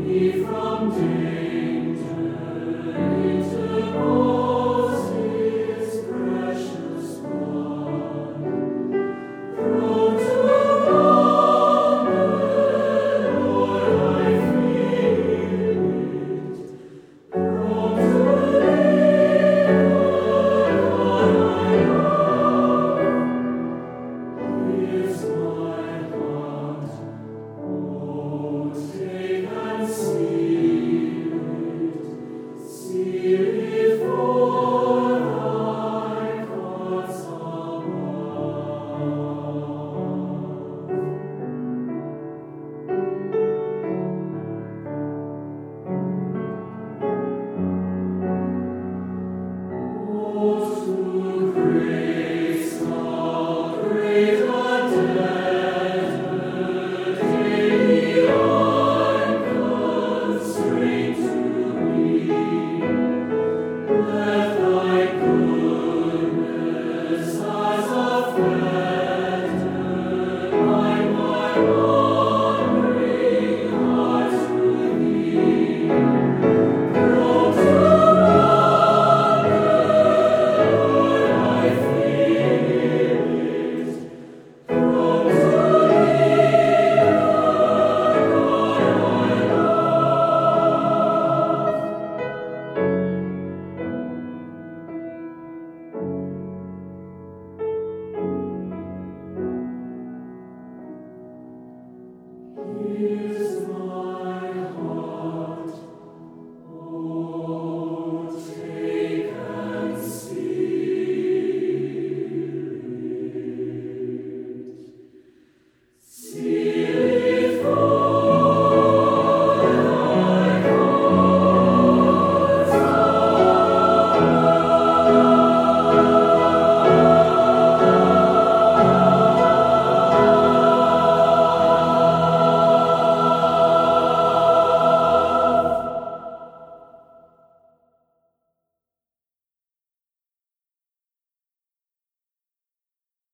From danger interpose His precious blood. Prone to wander, Lord, I fear it. Prone to leave, Lord, I love. Here's my heart. Oh, take and seal it for thy cause above. Oh, to grace how great a debtor daily I'm constrained to be. Let thy goodness as a fetter bind my wandering heart to thee. Prone to wander, Lord, I fear it. Prone to leave, Lord, I love. Here's